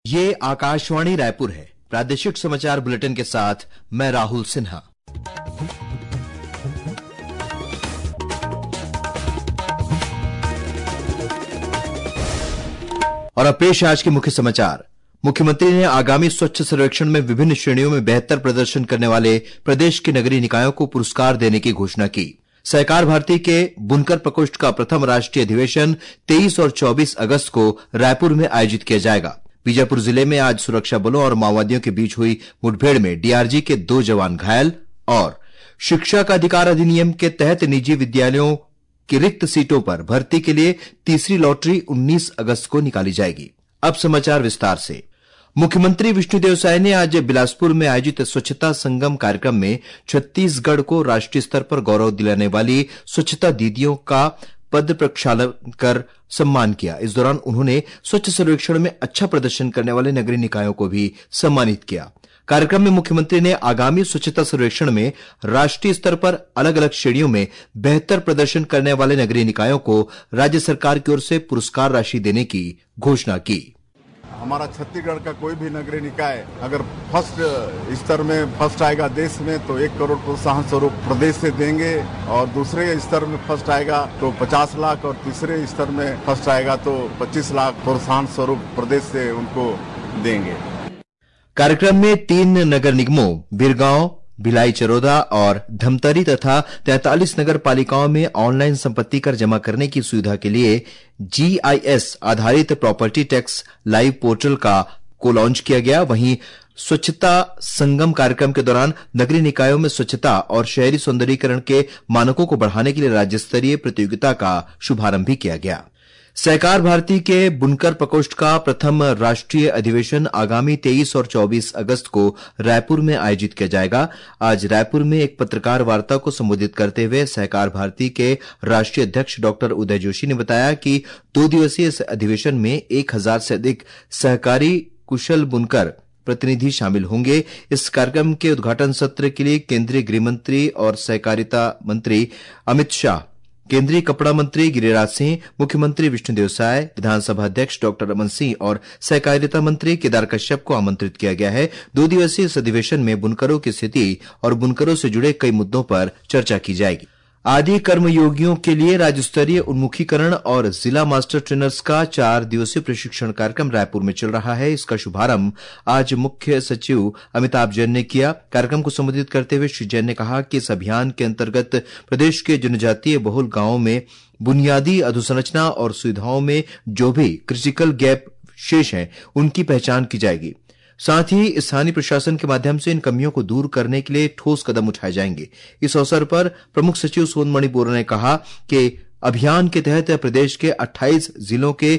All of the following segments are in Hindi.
ये आकाशवाणी रायपुर है। प्रादेशिक समाचार बुलेटिन के साथ मैं राहुल सिन्हा। और अब पेश आज के मुख्य समाचार। मुख्यमंत्री ने आगामी स्वच्छ सर्वेक्षण में विभिन्न श्रेणियों में बेहतर प्रदर्शन करने वाले प्रदेश के नगरीय निकायों को पुरस्कार देने की घोषणा की। सहकार भारती के बुनकर प्रकोष्ठ का प्रथम राष्ट्रीय अधिवेशन 23 और 24 अगस्त को रायपुर में आयोजित किया जाएगा। बीजापुर जिले में आज सुरक्षा बलों और माओवादियों के बीच हुई मुठभेड़ में डीआरजी के 2 जवान घायल। और शिक्षा का अधिकार अधिनियम के तहत निजी विद्यालयों की रिक्त सीटों पर भर्ती के लिए तीसरी लॉटरी 19 अगस्त को निकाली जाएगी। अब समाचार विस्तार से। मुख्यमंत्री विष्णुदेव साय ने आज बिलासपुर में आयोजित स्वच्छता संगम कार्यक्रम में छत्तीसगढ़ को राष्ट्रीय स्तर पर गौरव दिलाने वाली स्वच्छता दीदियों का पद प्रक्षालन कर सम्मान किया। इस दौरान उन्होंने स्वच्छ सर्वेक्षण में अच्छा प्रदर्शन करने वाले नगरीय निकायों को भी सम्मानित किया। कार्यक्रम में मुख्यमंत्री ने आगामी स्वच्छता सर्वेक्षण में राष्ट्रीय स्तर पर अलग अलग श्रेणियों में बेहतर प्रदर्शन करने वाले नगरीय निकायों को राज्य सरकार की ओर से पुरस्कार राशि देने की घोषणा की। हमारा छत्तीसगढ़ का कोई भी नगरीय निकाय अगर फर्स्ट स्तर में फर्स्ट आएगा देश में तो 1 करोड़ प्रोत्साहन स्वरूप प्रदेश से देंगे, और दूसरे स्तर में फर्स्ट आएगा तो 50 लाख, और तीसरे स्तर में फर्स्ट आएगा तो 25 लाख प्रोत्साहन स्वरूप प्रदेश से उनको देंगे। कार्यक्रम में 3 नगर निगमों बिरगांव, भिलाई चरोदा और धमतरी तथा 43 नगर पालिकाओं में ऑनलाइन संपत्ति कर जमा करने की सुविधा के लिए जीआईएस आधारित प्रॉपर्टी टैक्स लाइव पोर्टल को लॉन्च किया गया। वहीं स्वच्छता संगम कार्यक्रम के दौरान नगरीय निकायों में स्वच्छता और शहरी सौंदर्यीकरण के मानकों को बढ़ाने के लिए राज्य स्तरीय प्रतियोगिता का शुभारंभ भी किया गया। सहकार भारती के बुनकर प्रकोष्ठ का प्रथम राष्ट्रीय अधिवेशन आगामी 23 और 24 अगस्त को रायपुर में आयोजित किया जाएगा। आज रायपुर में एक पत्रकार वार्ता को संबोधित करते हुए सहकार भारती के राष्ट्रीय अध्यक्ष डॉक्टर उदय जोशी ने बताया कि 2 दिवसीय इस अधिवेशन में 1000 से अधिक सहकारी कुशल बुनकर प्रतिनिधि शामिल होंगे। इस कार्यक्रम के उद्घाटन सत्र के लिए केंद्रीय गृह मंत्री और सहकारिता मंत्री अमित शाह, केंद्रीय कपड़ा मंत्री गिरिराज सिंह, मुख्यमंत्री विष्णुदेव साय, विधानसभा अध्यक्ष डॉक्टर रमन सिंह और सहकारिता मंत्री केदार कश्यप को आमंत्रित किया गया है। 2 दिवसीय इस अधिवेशन में बुनकरों की स्थिति और बुनकरों से जुड़े कई मुद्दों पर चर्चा की जाएगी। आदि कर्मयोगियों के लिए राज्य स्तरीय उन्मुखीकरण और जिला मास्टर ट्रेनर्स का 4 दिवसीय प्रशिक्षण कार्यक्रम रायपुर में चल रहा है। इसका शुभारंभ आज मुख्य सचिव अमिताभ जैन ने किया। कार्यक्रम को संबोधित करते हुए श्री जैन ने कहा कि इस अभियान के अंतर्गत प्रदेश के जनजातीय बहुल गांवों में बुनियादी अधोसंरचना और सुविधाओं में जो भी क्रिटिकल गैप शेष हैं उनकी पहचान की जाएगी। साथ ही स्थानीय प्रशासन के माध्यम से इन कमियों को दूर करने के लिए ठोस कदम उठाए जाएंगे। इस अवसर पर प्रमुख सचिव सोनमणि बोरा ने कहा कि अभियान के तहत प्रदेश के 28 जिलों के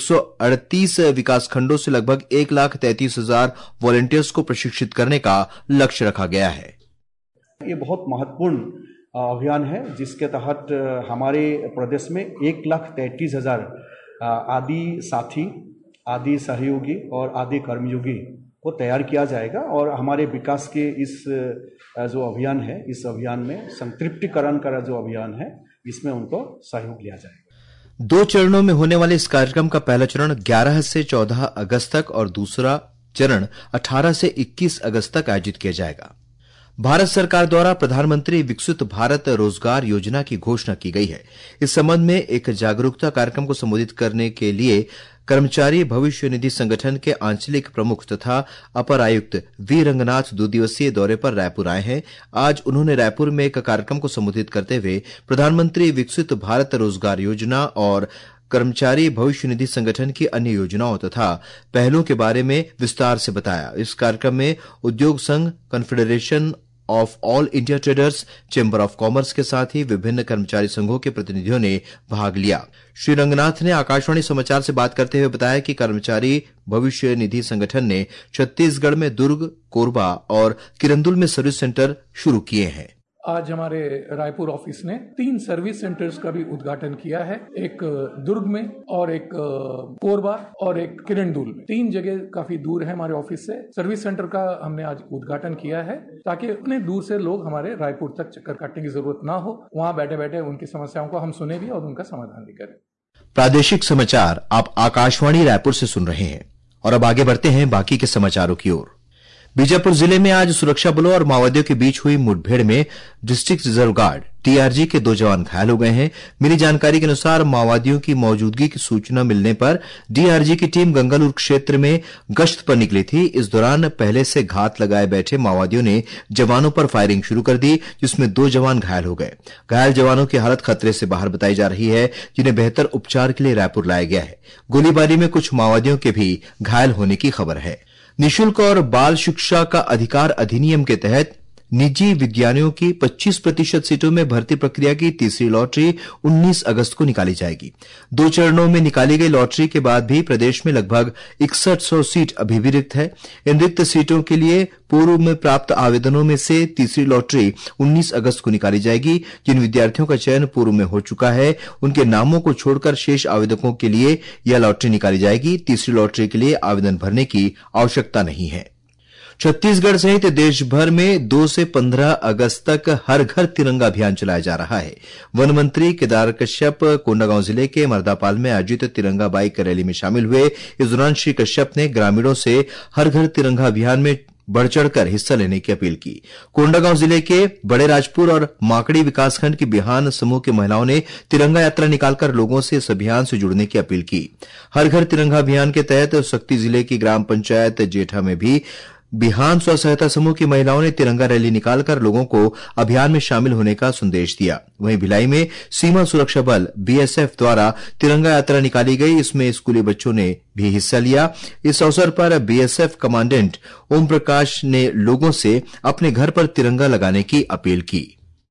138 विकासखंडों से लगभग 1,33,000 वॉलंटियर्स को प्रशिक्षित करने का लक्ष्य रखा गया है। ये बहुत महत्वपूर्ण अभियान है जिसके तहत हमारे प्रदेश में 1,33,000 आदि साथी, आदि सहयोगी और आदि कर्मयोगी को तैयार किया जाएगा। और हमारे विकास के इस जो अभियान है, इस अभियान में संतृप्तिकरण का जो अभियान है, इसमें उनको सहयोग लिया जाएगा। 2 चरणों में होने वाले इस कार्यक्रम का पहला चरण 11 से 14 अगस्त तक और दूसरा चरण 18 से 21 अगस्त तक आयोजित किया जाएगा। भारत सरकार द्वारा प्रधानमंत्री विकसित भारत रोजगार योजना की घोषणा की गई है। इस संबंध में एक जागरूकता कार्यक्रम को संबोधित करने के लिए कर्मचारी भविष्य निधि संगठन के आंचलिक प्रमुख तथा अपर आयुक्त वी रंगनाथ 2 दिवसीय दौरे पर रायपुर आए हैं। आज उन्होंने रायपुर में एक कार्यक्रम को संबोधित करते हुए प्रधानमंत्री विकसित भारत रोजगार योजना और कर्मचारी भविष्य निधि संगठन की अन्य योजनाओं तथा पहलों के बारे में विस्तार से बताया। इस कार्यक्रम में उद्योग संघ, confederation of all India traders, chamber of commerce के साथ ही विभिन्न कर्मचारी संघों के प्रतिनिधियों ने भाग लिया। श्री रंगनाथ ने आकाशवाणी समाचार से बात करते हुए बताया कि कर्मचारी भविष्य निधि संगठन ने छत्तीसगढ़ में दुर्ग, कोरबा और किरंदुल में सर्विस सेंटर शुरू किए हैं। आज हमारे रायपुर ऑफिस ने 3 सर्विस सेंटर्स का भी उद्घाटन किया है, एक दुर्ग में और एक कोरबा और एक किरंदुल में। 3 जगह काफी दूर है हमारे ऑफिस से। सर्विस सेंटर का हमने आज उद्घाटन किया है ताकि इतने दूर से लोग हमारे रायपुर तक चक्कर काटने की जरूरत ना हो, वहां बैठे बैठे उनकी समस्याओं को हम सुने भी और उनका समाधान भी करें। प्रादेशिक समाचार आप आकाशवाणी रायपुर से सुन रहे हैं। और अब आगे बढ़ते हैं बाकी के समाचारों की ओर। बीजापुर जिले में आज सुरक्षा बलों और माओवादियों के बीच हुई मुठभेड़ में डिस्ट्रिक्ट रिजर्व गार्ड टीआरजी के 2 जवान घायल हो गए हैं। मिली जानकारी के अनुसार माओवादियों की मौजूदगी की सूचना मिलने पर डीआरजी की टीम गंगालूर क्षेत्र में गश्त पर निकली थी। इस दौरान पहले से घात लगाए बैठे माओवादियों ने जवानों पर फायरिंग शुरू कर दी, जिसमें 2 जवान घायल हो गए। घायल जवानों की हालत खतरे से बाहर बताई जा रही है, जिन्हें बेहतर उपचार के लिए रायपुर लाया गया है। गोलीबारी में कुछ माओवादियों के भी घायल होने की खबर है। निःशुल्क और बाल शिक्षा का अधिकार अधिनियम के तहत निजी विद्यालयों की 25% सीटों में भर्ती प्रक्रिया की तीसरी लॉटरी 19 अगस्त को निकाली जाएगी। 2 चरणों में निकाली गई लॉटरी के बाद भी प्रदेश में लगभग 6100 सीट अभी भी रिक्त है। इन रिक्त सीटों के लिए पूर्व में प्राप्त आवेदनों में से तीसरी लॉटरी 19 अगस्त को निकाली जाएगी। जिन विद्यार्थियों का चयन पूर्व में हो चुका है, उनके नामों को छोड़कर शेष आवेदकों के लिए यह लॉटरी निकाली जाएगी। तीसरी लॉटरी के लिए आवेदन भरने की आवश्यकता नहीं है। छत्तीसगढ़ सहित देश भर में 2 से 15 अगस्त तक हर घर तिरंगा अभियान चलाया जा रहा है। वन मंत्री केदार कश्यप कोंडागांव जिले के मर्दापाल में आयोजित तिरंगा बाइक रैली में शामिल हुए। इस दौरान श्री कश्यप ने ग्रामीणों से हर घर तिरंगा अभियान में बढ़ चढ़कर हिस्सा लेने की अपील की। कोंडागांव जिले के बड़े राजपुर और माकड़ी विकासखंड की बिहान समूह की महिलाओं ने तिरंगा यात्रा निकालकर लोगों से इस अभियान से जुड़ने की अपील की। हर घर तिरंगा अभियान के तहत शक्ति जिले की ग्राम पंचायत जेठा में भी बिहान स्व सहायता समूह की महिलाओं ने तिरंगा रैली निकालकर लोगों को अभियान में शामिल होने का संदेश दिया। वहीं भिलाई में सीमा सुरक्षा बल बीएसएफ द्वारा तिरंगा यात्रा निकाली गई। इसमें स्कूली बच्चों ने भी हिस्सा लिया। इस अवसर पर बीएसएफ कमांडेंट ओम प्रकाश ने लोगों से अपने घर पर तिरंगा लगाने की अपील की।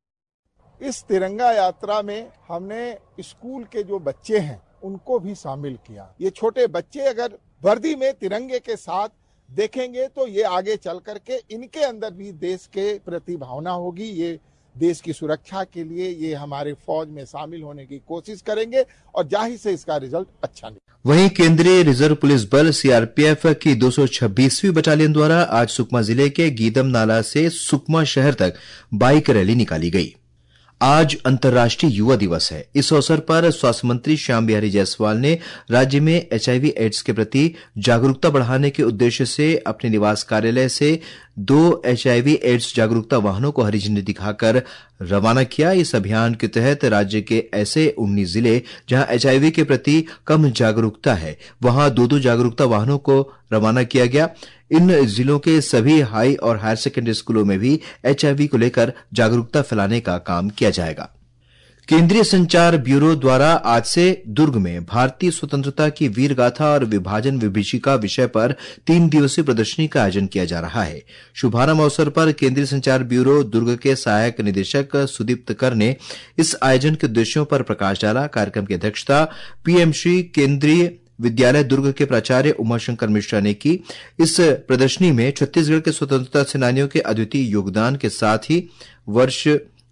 इस तिरंगा यात्रा में हमने स्कूल के जो बच्चे हैं उनको भी शामिल किया। ये छोटे बच्चे अगर वर्दी में तिरंगे के साथ देखेंगे तो ये आगे चल करके इनके अंदर भी देश के प्रति भावना होगी। ये देश की सुरक्षा के लिए ये हमारे फौज में शामिल होने की कोशिश करेंगे और जाहिर से इसका रिजल्ट अच्छा निकलेगा। वहीं केंद्रीय रिजर्व पुलिस बल सीआरपीएफ की 226वीं बटालियन द्वारा आज सुकमा जिले के गीदम नाला से सुकमा शहर तक बाइक रैली निकाली गई। आज अंतर्राष्ट्रीय युवा दिवस है। इस अवसर पर स्वास्थ्य मंत्री श्याम बिहारी जायसवाल ने राज्य में एचआईवी एड्स के प्रति जागरूकता बढ़ाने के उद्देश्य से अपने निवास कार्यालय से 2 एचआईवी एड्स जागरूकता वाहनों को हरी झंडी दिखाकर रवाना किया। इस अभियान के तहत राज्य के ऐसे 19 जिले जहां एचआईवी के प्रति कम जागरूकता है, वहां 2 जागरूकता वाहनों को रवाना किया गया। इन जिलों के सभी हाई और हायर सेकेंडरी स्कूलों में भी एचआईवी को लेकर जागरूकता फैलाने का काम किया जाएगा। केंद्रीय संचार ब्यूरो द्वारा आज से दुर्ग में भारतीय स्वतंत्रता की वीर गाथा और विभाजन विभीषिका विषय पर 3 दिवसीय प्रदर्शनी का आयोजन किया जा रहा है। शुभारंभ अवसर पर केंद्रीय संचार ब्यूरो दुर्ग के सहायक निदेशक सुदीप्त कर ने इस आयोजन के उद्देश्यों पर प्रकाश डाला। कार्यक्रम की अध्यक्षता पीएमसी केंद्रीय विद्यालय दुर्ग के प्राचार्य उमाशंकर मिश्रा ने की। इस प्रदर्शनी में छत्तीसगढ़ के स्वतंत्रता सेनानियों के अद्वितीय योगदान के साथ ही वर्ष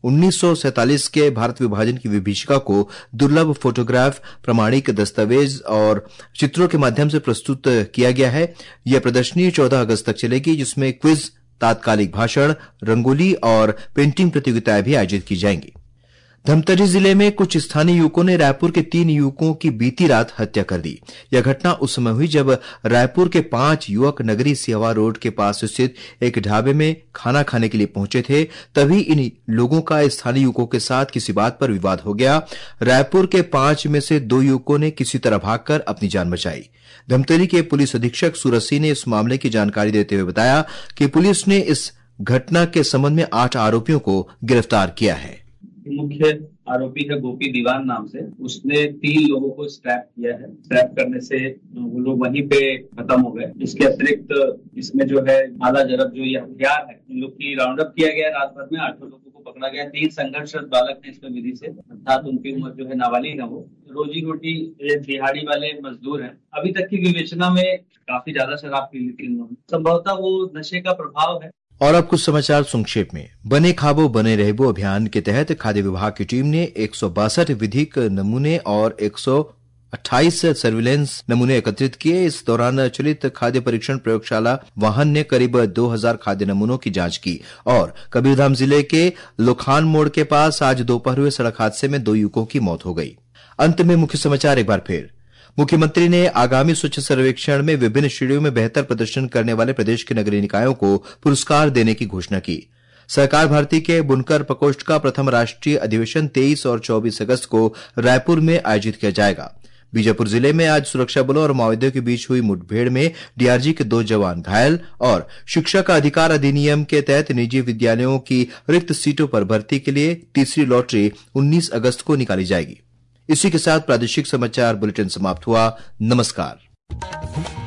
1947 के भारत विभाजन की विभीषिका को दुर्लभ फोटोग्राफ, प्रमाणिक दस्तावेज और चित्रों के माध्यम से प्रस्तुत किया गया है। यह प्रदर्शनी 14 अगस्त तक चलेगी, जिसमें क्विज, तात्कालिक भाषण, रंगोली और पेंटिंग प्रतियोगिताएं भी आयोजित की जाएंगी। धमतरी जिले में कुछ स्थानीय युवकों ने रायपुर के 3 युवकों की बीती रात हत्या कर दी। यह घटना उस समय हुई जब रायपुर के 5 युवक नगरी सिहवा रोड के पास स्थित एक ढाबे में खाना खाने के लिए पहुंचे थे। तभी इन लोगों का स्थानीय युवकों के साथ किसी बात पर विवाद हो गया। रायपुर के 5 में से 2 युवकों ने किसी तरह भागकर अपनी जान बचाई। धमतरी के पुलिस अधीक्षक सूरज सिंह ने इस मामले की जानकारी देते हुए बताया कि पुलिस ने इस घटना के संबंध में 8 आरोपियों को गिरफ्तार किया है। मुख्य आरोपी है गोपी दीवान नाम से। उसने 3 लोगों को स्ट्रैप किया है। स्ट्रैप करने से वो लोग वहीं पे खत्म हो गए। इसके अतिरिक्त इसमें जो है आला जरब जो ये हथियार है, इन लोग की राउंड अप किया गया। रात भर में 8 लोगों को पकड़ा गया। 3 संघर्षरत बालक ने इसमें विधि से, अर्थात उनकी उम्र जो है नाबालिग है। वो रोजी रोटी दिहाड़ी वाले मजदूर हैं। अभी तक की विवेचना में काफी ज्यादा शराब पी ली थी उन्होंने। संभवतः वो नशे का प्रभाव है। और अब कुछ समाचार संक्षेप में। बने खाबो बने रहबो अभियान के तहत खाद्य विभाग की टीम ने 162 विधिक नमूने और 128 सर्विलेंस नमूने एकत्रित किए। इस दौरान चलित खाद्य परीक्षण प्रयोगशाला वाहन ने करीब 2000 खाद्य नमूनों की जांच की। और कबीरधाम जिले के लोखान मोड़ के पास आज दोपहर हुए सड़क हादसे में 2 युवकों की मौत हो गई। अंत में मुख्य समाचार एक बार फिर। मुख्यमंत्री ने आगामी स्वच्छ सर्वेक्षण में विभिन्न श्रेणियों में बेहतर प्रदर्शन करने वाले प्रदेश के नगरीय निकायों को पुरस्कार देने की घोषणा की। सहकार भारती के बुनकर प्रकोष्ठ का प्रथम राष्ट्रीय अधिवेशन 23 और 24 अगस्त को रायपुर में आयोजित किया जाएगा। बीजापुर जिले में आज सुरक्षा बलों और माओवादियों के बीच हुई मुठभेड़ में डीआरजी के 2 जवान घायल और शिक्षा का अधिकार अधिनियम के तहत निजी विद्यालयों की रिक्त सीटों पर भर्ती के लिए तीसरी लॉटरी 19 अगस्त को निकाली जाएगी। इसी के साथ प्रादेशिक समाचार बुलेटिन समाप्त हुआ। नमस्कार।